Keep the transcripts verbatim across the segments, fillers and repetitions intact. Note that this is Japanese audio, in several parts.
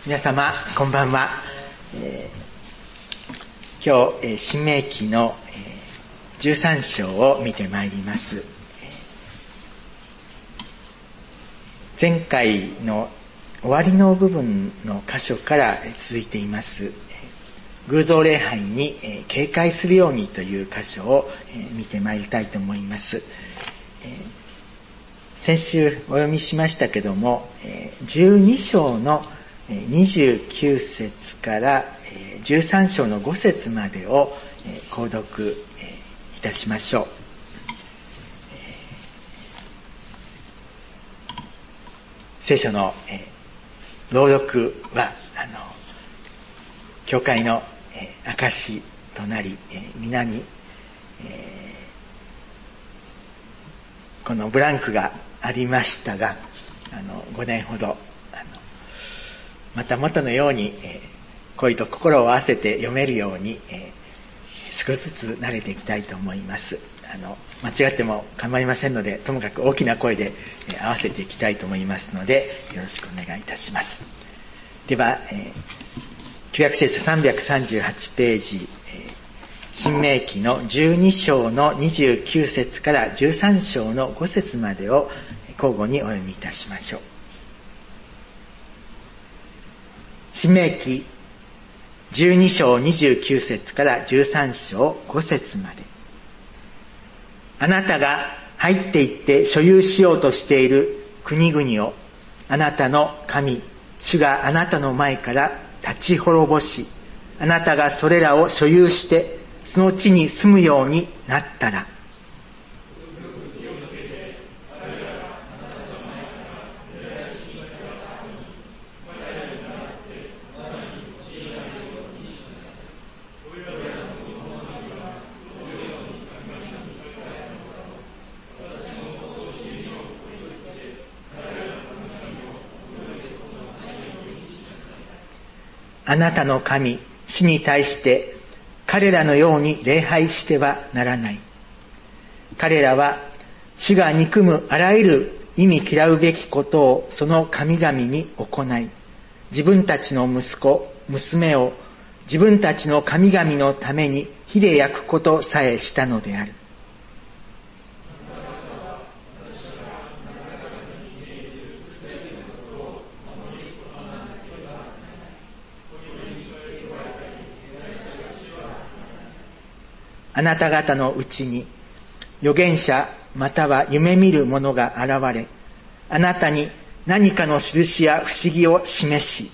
皆様こんばんは。えー、今日、えー、新明記の、えー、じゅうさん章を見てまいります。前回の終わりの部分の箇所から続いています偶像礼拝に警戒するようにという箇所を見てまいりたいと思います。先週お読みしましたけども、じゅうに章のにじゅうきゅう節からじゅうさん章のご節までを購読いたしましょう。聖書の朗読はあの教会の証となり、皆にこのブランクがありましたが、あのごねんほどまた元のように、えー、恋と心を合わせて読めるように、えー、少しずつ慣れていきたいと思います。あの間違っても構いませんので、ともかく大きな声で、えー、合わせていきたいと思いますので、よろしくお願いいたします。では、えー、旧約聖書さんびゃくさんじゅうはちページ、えー、新明記のじゅうに章のにじゅうきゅう節からじゅうさん章のご節までを交互にお読みいたしましょう。新明記じゅうに章にじゅうきゅう節からじゅうさん章ご節まで。あなたが入っていって所有しようとしている国々をあなたの神主があなたの前から立ち滅ぼし、あなたがそれらを所有してその地に住むようになったら、あなたの神、主に対して彼らのように礼拝してはならない。彼らは主が憎むあらゆる忌み嫌うべきことをその神々に行い、自分たちの息子、娘を自分たちの神々のために火で焼くことさえしたのである。あなた方のうちに預言者または夢見る者が現れ、あなたに何かの印や不思議を示し、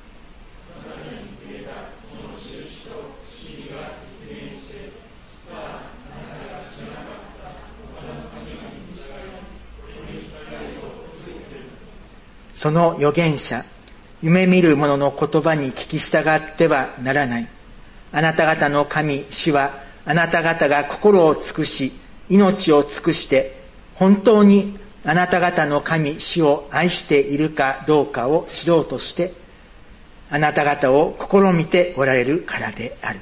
その預言者、夢見る者の言葉に聞き従ってはならない。あなた方の神、主はあなた方が心を尽くし、命を尽くして、本当にあなた方の神、主を愛しているかどうかを知ろうとして、あなた方を試みておられるからである。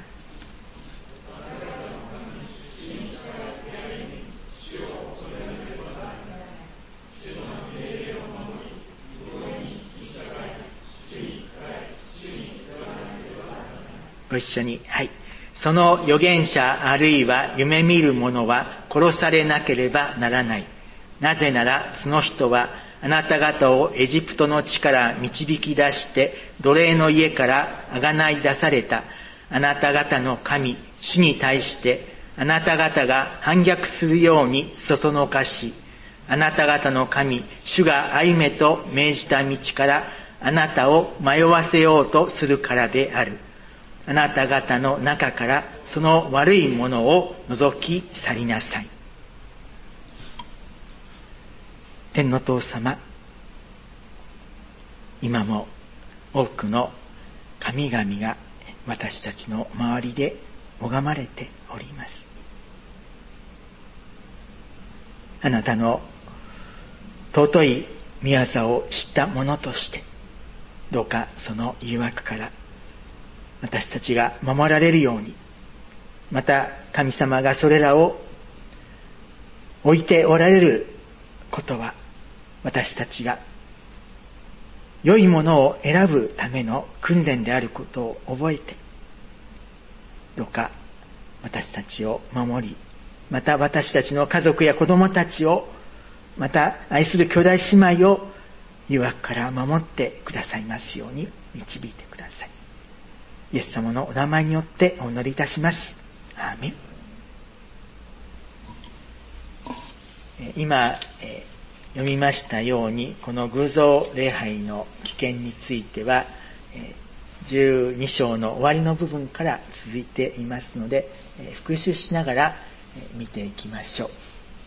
ご一緒に、はい。その預言者あるいは夢見る者は殺されなければならない。なぜならその人はあなた方をエジプトの地から導き出して奴隷の家からあがない出されたあなた方の神主に対してあなた方が反逆するようにそそのかし、あなた方の神主が歩めと命じた道からあなたを迷わせようとするからである。あなた方の中からその悪いものを除き去りなさい。天の父様、今も多くの神々が私たちの周りで拝まれております。あなたの尊い御業を知った者として、どうかその誘惑から私たちが守られるように、また神様がそれらを置いておられることは私たちが良いものを選ぶための訓練であることを覚えて、どうか私たちを守り、また私たちの家族や子供たちを、また愛する兄弟姉妹を誘惑から守ってくださいますように導いてください。イエス様のお名前によってお祈りいたします。アーメン。今、えー、読みましたように、この偶像礼拝の危険については、えー、じゅうに章の終わりの部分から続いていますので、えー、復習しながら、えー、見ていきましょう。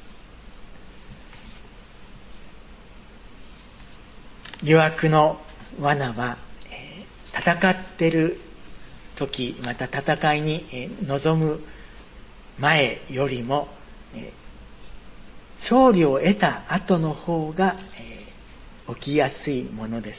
誘惑の罠は、えー、戦っている時、また戦いに、えー、臨む前よりも、えー、勝利を得た後の方が、えー、起きやすいものです。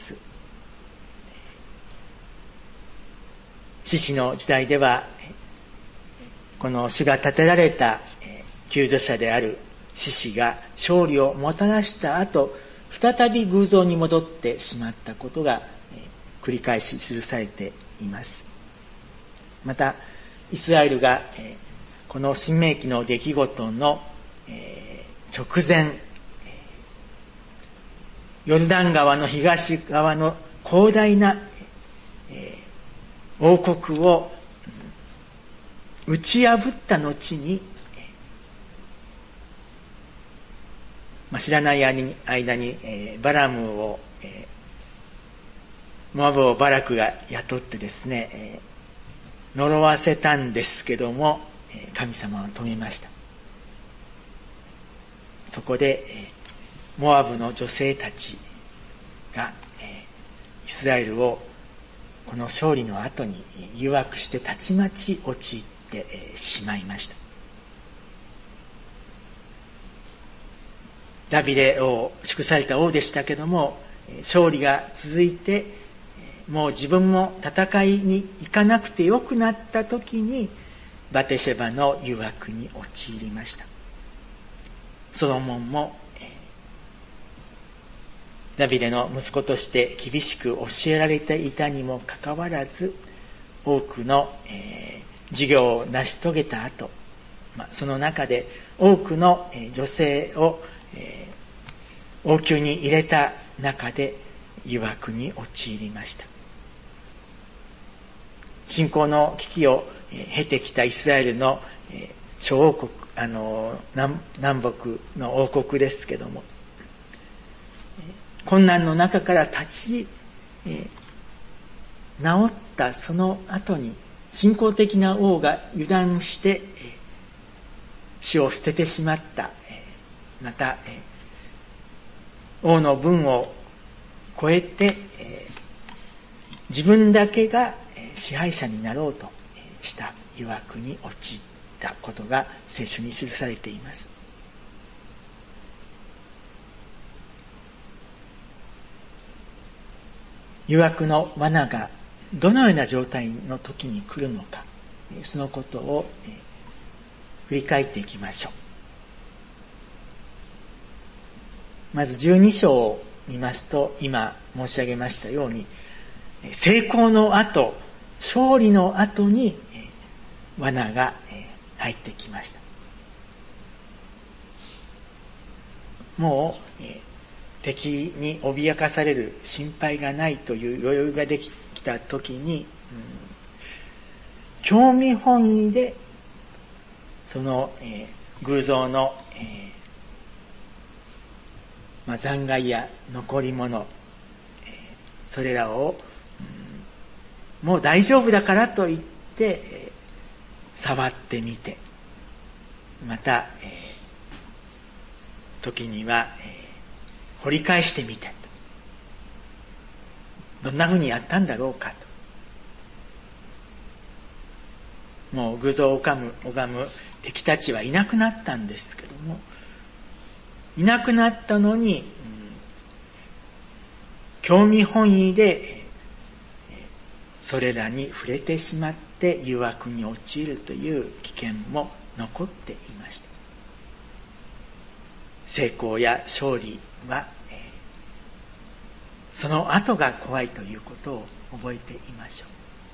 士師の時代では、この主が立てられた救助者である士師が勝利をもたらした後、再び偶像に戻ってしまったことが繰り返し記されています。また、イスラエルがこの新明記の出来事の直前、ヨルダン川の東側の広大な王国を打ち破った後に、まあ、知らない間にバラムを、モアブをバラクが雇ってですね、呪わせたんですけども、神様は止めました。そこで、モアブの女性たちが、イスラエルをこの勝利の後に誘惑してたちまち陥ってしまいました。ダビデ王、祝された王でしたけども、勝利が続いて、もう自分も戦いに行かなくてよくなった時に、バテシェバの誘惑に陥りました。ソロモンも、ダビデの息子として厳しく教えられていたにもかかわらず、多くの、えー、事業を成し遂げた後、まあ、その中で多くの、えー、女性を、えー、王宮に入れた中で誘惑に陥りました。信仰の危機を、えー、経てきたイスラエルの、えー、諸王国、あの南、南北の王国ですけども、困難の中から立ち、えー、治ったその後に信仰的な王が油断して、えー、死を捨ててしまった、えー、また、えー、王の分を超えて、えー、自分だけが支配者になろうとした誘惑に陥ったことが聖書に記されています。誘惑の罠がどのような状態の時に来るのか、そのことを振り返っていきましょう。まずじゅうに章を見ますと、今申し上げましたように、成功の後、勝利の後に罠が入ってきました。もう敵に脅かされる心配がないという余裕ができた時に、うん、興味本位でその、えー、偶像の、えーまあ、残骸や残り物、えー、それらを、うん、もう大丈夫だからと言って、えー、触ってみて、また、えー、時には、えー掘り返してみて、どんな風にやったんだろうかと。もう偶像を拝む、拝む敵たちはいなくなったんですけども、いなくなったのに、うん、興味本位で、それらに触れてしまって誘惑に陥るという危険も残っていました。成功や勝利は、えその後が怖いということを覚えていましょう。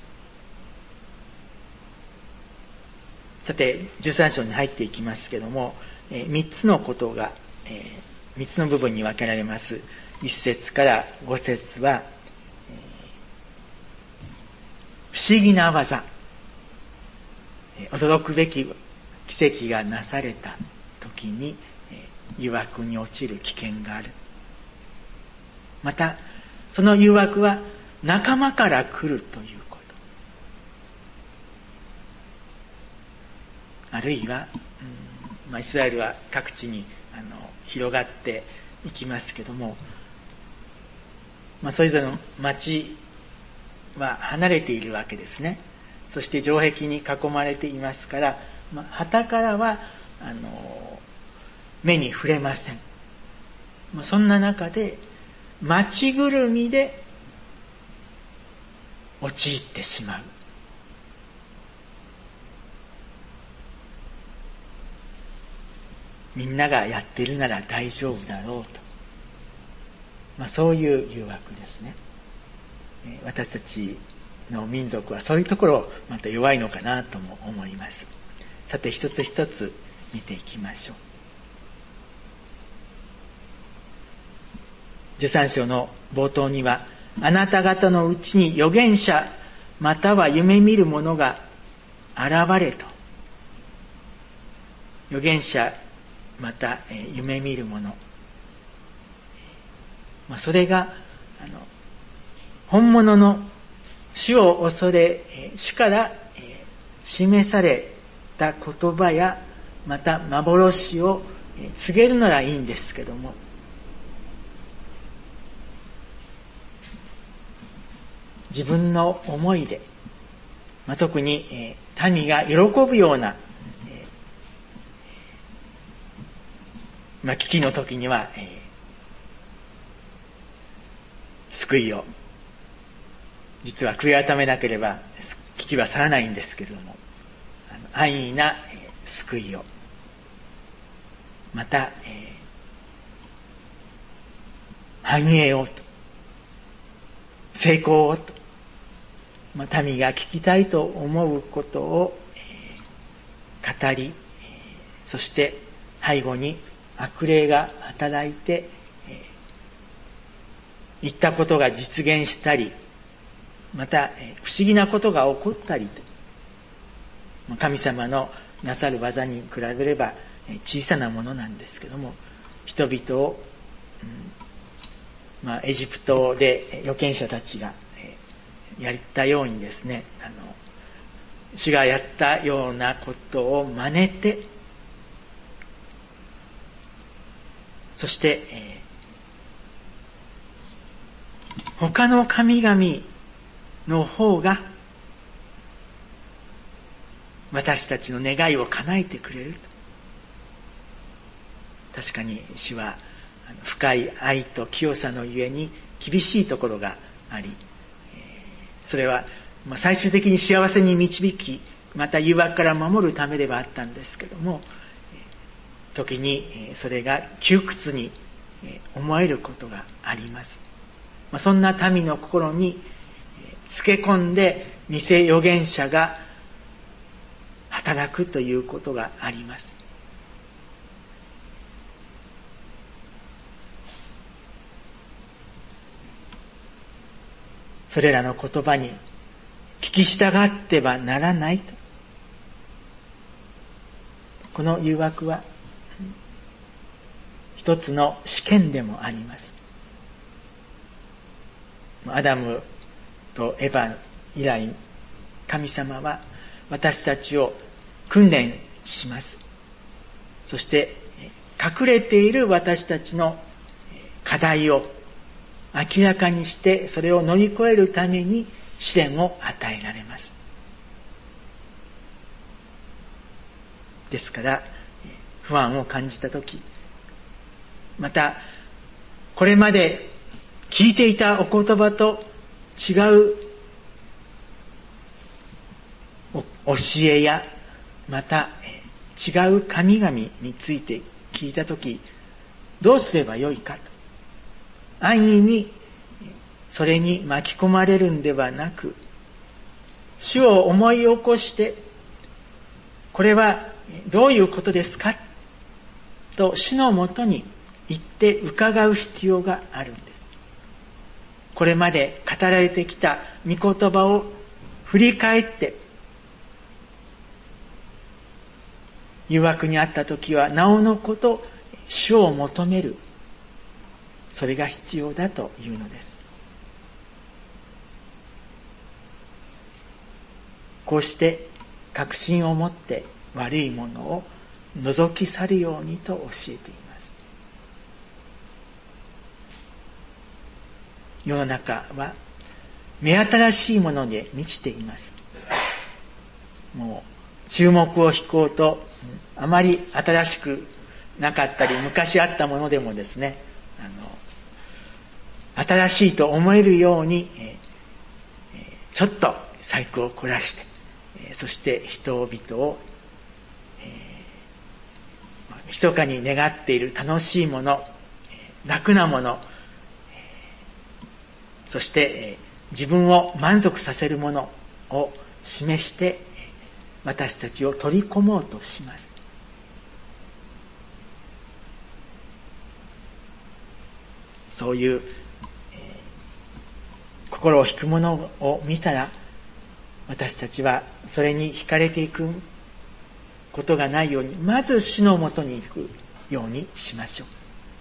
さて、じゅうさん章に入っていきますけども、えー、みっつのことが、えー、みっつの部分に分けられます。いっ節からご節は、えー、不思議な技、えー、驚くべき奇跡がなされた時に、えー、誘惑に落ちる危険がある。また、その誘惑は仲間から来るということ。あるいは、うんまあ、イスラエルは各地にあの広がっていきますけども、まあ、それぞれの町は離れているわけですね。そして城壁に囲まれていますから、まあ、旗からはあの目に触れません。まあ、そんな中で町ぐるみで陥ってしまう。みんながやってるなら大丈夫だろうと。まあそういう誘惑ですね。私たちの民族はそういうところまた弱いのかなとも思います。さて一つ一つ見ていきましょう。じゅうさん章の冒頭には、あなた方のうちに預言者または夢見る者が現れと。預言者また、えー、夢見る者、まあ、それがあの本物の主を恐れ、えー、主から、えー、示された言葉やまた幻を、えー、告げるならいいんですけども、自分の思いで、まあ、特に、えー、民が喜ぶような、えーまあ、危機の時には、えー、救いを実は悔い改めなければ危機は去らないんですけれども、あの安易な、えー、救いをまた、えー、繁栄をと成功をと、まあ、民が聞きたいと思うことを、えー、語り、えー、そして背後に悪霊が働いて、えー、言ったことが実現したり、また、えー、不思議なことが起こったりと、まあ、神様のなさる技に比べれば、えー、小さなものなんですけども、人々を、うんまあ、エジプトで預言者たちがやったようにですね、あの主がやったようなことを真似て、そして、えー、他の神々の方が私たちの願いを叶えてくれる。確かに主は深い愛と清さのゆえに厳しいところがあり、それは最終的に幸せに導き、また誘惑から守るためではあったんですけども、時にそれが窮屈に思えることがあります。そんな民の心につけ込んで偽預言者が働くということがあります。それらの言葉に聞き従ってはならないと。この誘惑は一つの試験でもあります。アダムとエヴァ以来、神様は私たちを訓練します。そして隠れている私たちの課題を明らかにして、それを乗り越えるために試練を与えられます。ですから不安を感じたとき、またこれまで聞いていたお言葉と違う教えや、また違う神々について聞いたとき、どうすればよいかと安易にそれに巻き込まれるんではなく、主を思い起こして、これはどういうことですかと主のもとに行って伺う必要があるんです。これまで語られてきた御言葉を振り返って、誘惑にあったときはなおのこと主を求める、それが必要だというのです。こうして確信を持って悪いものを除き去るようにと教えています。世の中は目新しいもので満ちています。もう注目を引こうとあまり新しくなかったり昔あったものでもですね、あの新しいと思えるように、えー、ちょっと細工を凝らして、えー、そして人々を、えー、密かに願っている楽しいもの、楽なもの、そして、えー、自分を満足させるものを示して私たちを取り込もうとします。そういう、えー、心を引くものを見たら、私たちはそれに惹かれていくことがないように、まず主のもとに行くようにしましょう。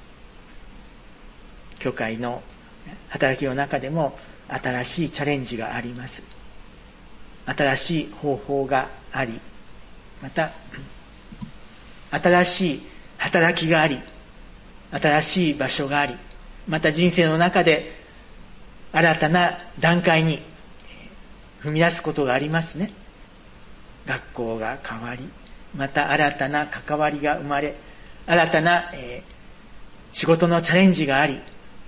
教会の働きの中でも新しいチャレンジがあります。新しい方法があり、また新しい働きがあり、新しい場所があり、また人生の中で新たな段階に踏み出すことがありますね。学校が変わり、また新たな関わりが生まれ、新たな、えー、仕事のチャレンジがあり、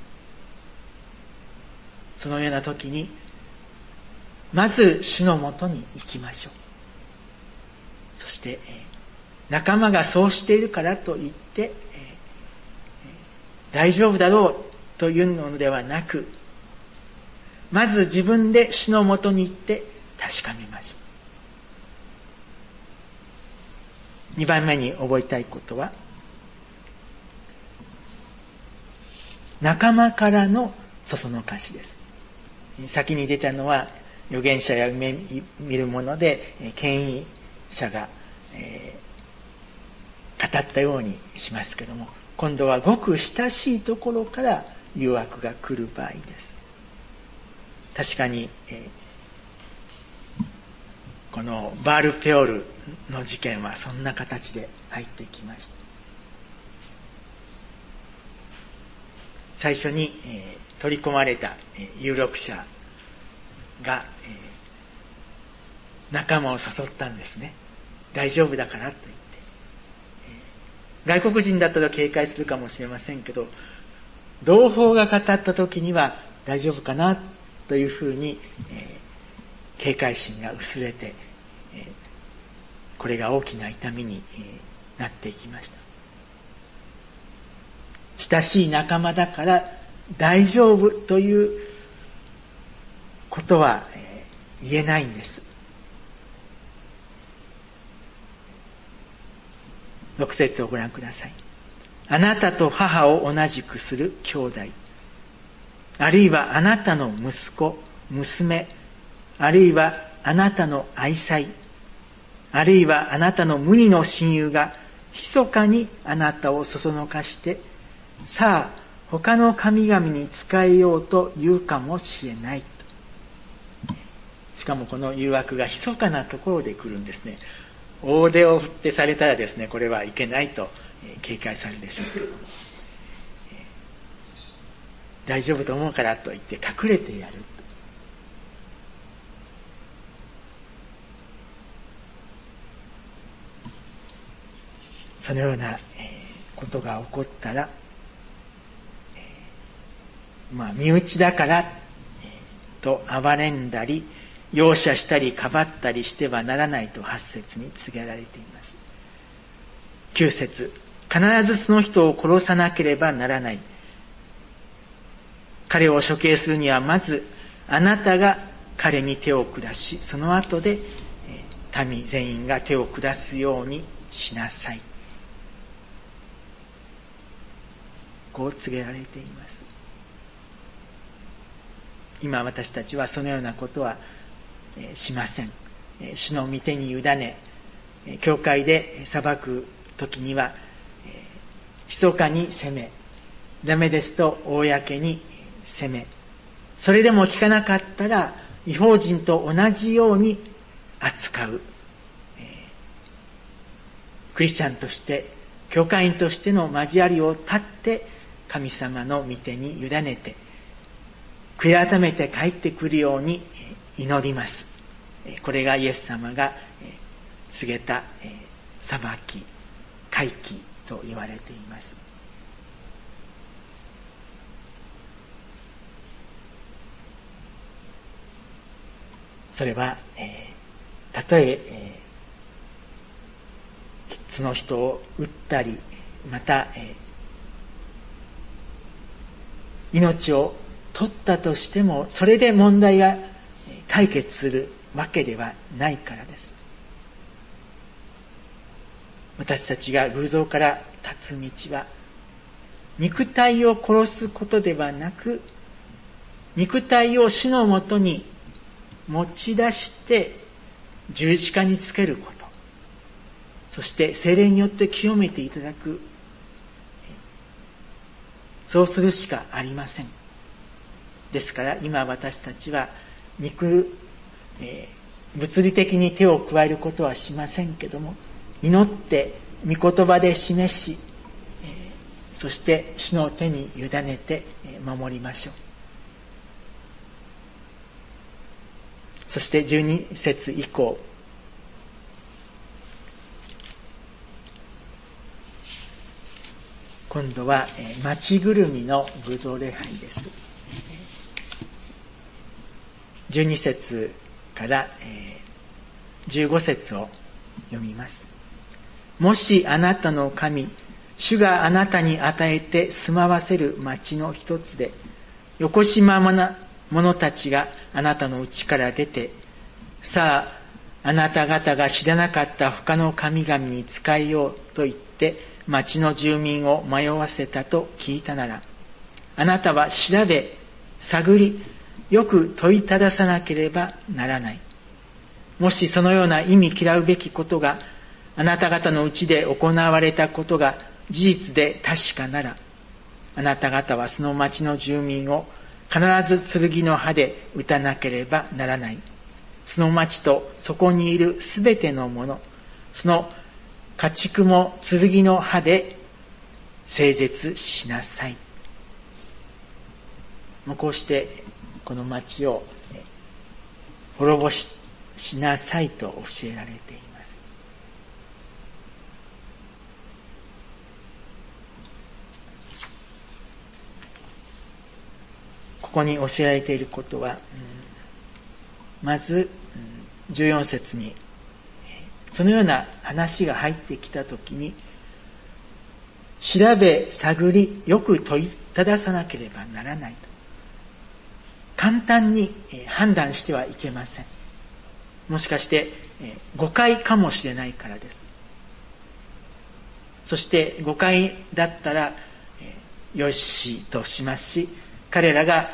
そのような時にまず主のもとに行きましょう。そして、えー、仲間がそうしているからといって、えーえー、大丈夫だろうというのではなく、まず自分で主のもとに行って確かめましょう。二番目に覚えたいことは、仲間からのそそのかしです。先に出たのは預言者や夢見るもので権威者が、えー、語ったようにしますけども、今度はごく親しいところから誘惑が来る場合です。確かに、えー、このバールペオルの事件はそんな形で入ってきました。最初に、えー、取り込まれた、えー、有力者が、えー、仲間を誘ったんですね。大丈夫だからと言って、えー、外国人だったら警戒するかもしれませんけど、同胞が語った時には大丈夫かなというふうに、えー、警戒心が薄れて、えー、これが大きな痛みに、えー、なっていきました。親しい仲間だから大丈夫ということは、えー、言えないんです。六節をご覧ください。あなたと母を同じくする兄弟、あるいはあなたの息子、娘、あるいはあなたの愛妻、あるいはあなたの無二の親友が密かにあなたをそそのかして、さあ他の神々に仕えようと言うかもしれない。しかもこの誘惑が密かなところで来るんですね。大手を振ってされたらですね、これはいけないと警戒されるでしょうけども、大丈夫と思うからと言って隠れてやる。そのようなことが起こったら、まあ身内だからと哀れんだり容赦したりかばったりしてはならないとはち節に告げられています。きゅう節、必ずその人を殺さなければならない。 彼を処刑するにはまずあなたが彼に手を下し、その後で民全員が手を下すようにしなさい。こう告げられています。今私たちはそのようなことはしません。主の御手に委ね、教会で裁く時には密かに責め、ダメですと公に責め、それでも聞かなかったら異邦人と同じように扱う、えー、クリスチャンとして教会員としての交わりを断って神様の御手に委ねて悔い改めて帰ってくるように祈ります。これがイエス様が告げた裁き、回帰と言われています。それは、えー、たとええー、その人を撃ったり、また、えー、命を取ったとしても、それで問題が解決するわけではないからです。私たちが偶像から立つ道は、肉体を殺すことではなく、肉体を主のもとに持ち出して十字架につけること、そして聖霊によって清めていただく、そうするしかありません。ですから今私たちは肉、えー、物理的に手を加えることはしませんけども、祈って御言葉で示し、えー、そして主の手に委ねて守りましょう。そしてじゅうに節以降、今度は町ぐるみの偶像礼拝です。じゅうに節からじゅうご節を読みます。もしあなたの神、主があなたに与えて住まわせる町の一つで、よこしまな者たちがあなたのうちから出て、さあ、あなた方が知らなかった他の神々に仕えようと言って、町の住民を迷わせたと聞いたなら、あなたは調べ、探り、よく問いたださなければならない。もしそのような意味嫌うべきことが、あなた方のうちで行われたことが事実で確かなら、あなた方はその町の住民を必ず剣の刃で撃たなければならない。その町とそこにいるすべてのもの、その家畜も剣の刃で整絶しなさい。もうこうしてこの町を滅ぼしなさいと教えられています。ここに教えられていることは、まずじゅうよん節にそのような話が入ってきたときに、調べ探りよく問いたださなければならないと、簡単に判断してはいけません。もしかして誤解かもしれないからです。そして誤解だったらよしとしますし、彼らが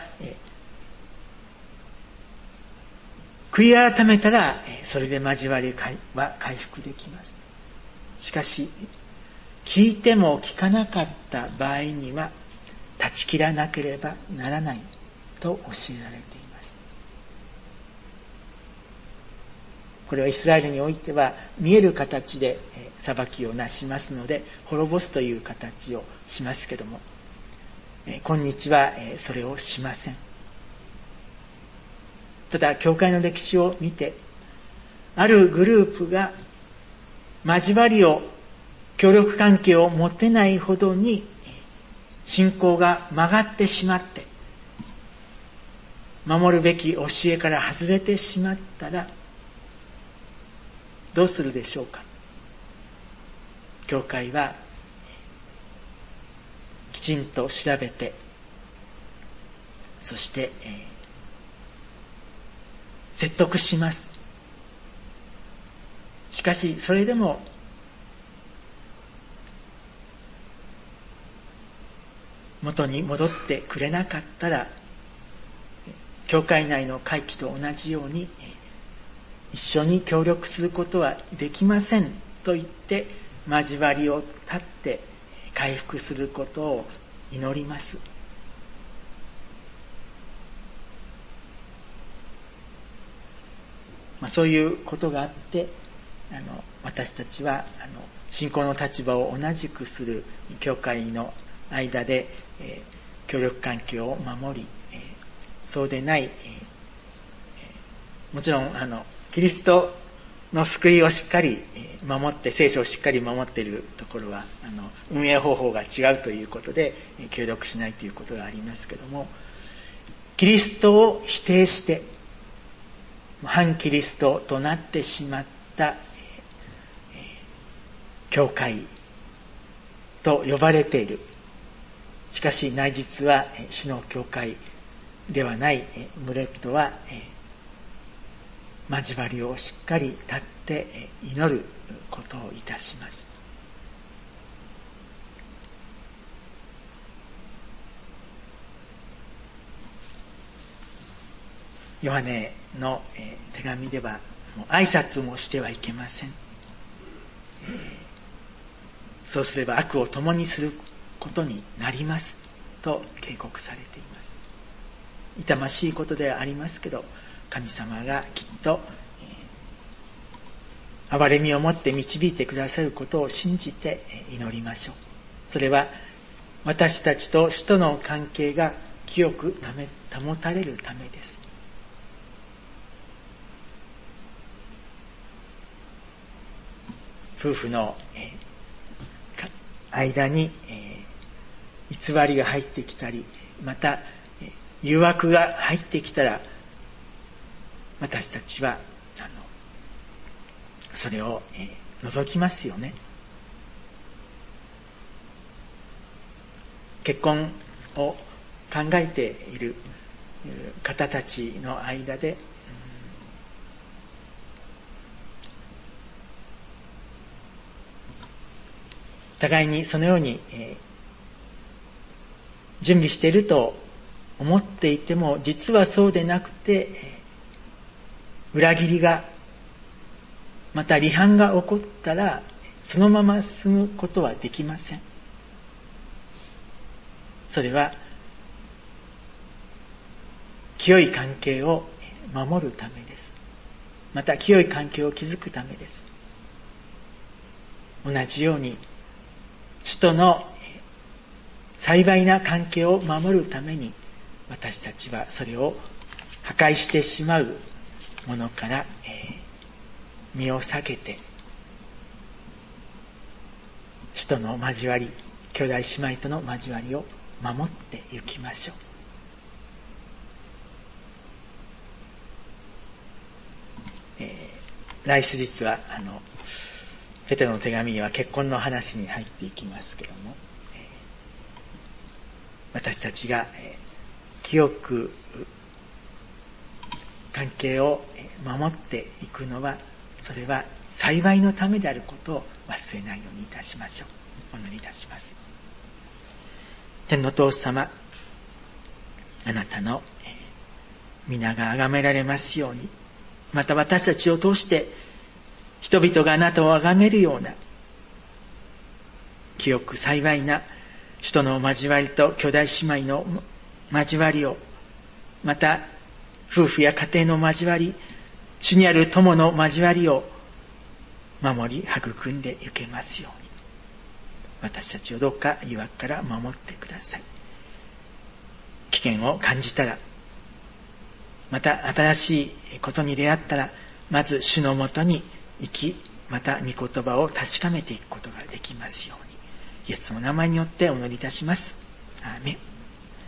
悔い改めたらそれで交わりは回復できます。しかし聞いても聞かなかった場合には断ち切らなければならないと教えられています。これはイスラエルにおいては見える形で裁きをなしますので、滅ぼすという形をしますけども、今日はそれをしません。ただ教会の歴史を見て、あるグループが交わりを協力関係を持てないほどに信仰が曲がってしまって、守るべき教えから外れてしまったらどうするでしょうか。教会はきちんと調べて、 そして、えー、説得します。しかしそれでも元に戻ってくれなかったら、教会内の会期と同じように一緒に協力することはできませんと言って交わりを断って回復することを祈ります。まあ、そういうことがあって、あの私たちはあの信仰の立場を同じくする教会の間で、えー、協力関係を守り、えー、そうでない、えー、もちろんあのキリストの救いをしっかり守って、聖書をしっかり守っているところはあの運営方法が違うということで協力しないということがありますけども、キリストを否定して反キリストとなってしまった教会と呼ばれている。しかし内実は主の教会ではないムレットは交わりをしっかり立って祈ることをいたします。ヨハネの手紙ではもう挨拶もしてはいけません。そうすれば悪を共にすることになりますと警告されています。痛ましいことではありますけど、神様がきっと、えー、憐れみを持って導いてくださることを信じて祈りましょう。それは私たちと主との関係が清くため保たれるためです。夫婦の、えー、間に、えー、偽りが入ってきたり、また、えー、誘惑が入ってきたら、私たちはあのそれを、えー、除きますよね。結婚を考えている方たちの間で、互いにそのように、えー、準備していると思っていても、実はそうでなくて、えー、裏切りがまた離反が起こったらそのまま進むことはできません。それは清い関係を守るためです。また清い関係を築くためです。同じように主との幸いな関係を守るために、私たちはそれを破壊してしまうものから、えー、身を避けて、主との交わり、兄弟姉妹との交わりを守っていきましょう。えー、来週実はあのペテロの手紙には結婚の話に入っていきますけども、えー、私たちが、えー、清く関係を守っていくのは、それは幸いのためであることを忘れないようにいたしましょう。お祈りいたします。天のお父様、あなたの、えー、皆が崇められますように、また私たちを通して人々があなたを崇めるような清く幸いな主との交わりと兄弟姉妹の交わりを、また夫婦や家庭の交わり、主にある友の交わりを守り育んでいけますように、私たちをどうか誘惑から守ってください。危険を感じたら、また新しいことに出会ったら、まず主のもとに生き、また御言葉を確かめていくことができますように、イエスの名前によってお祈りいたします。アーメン。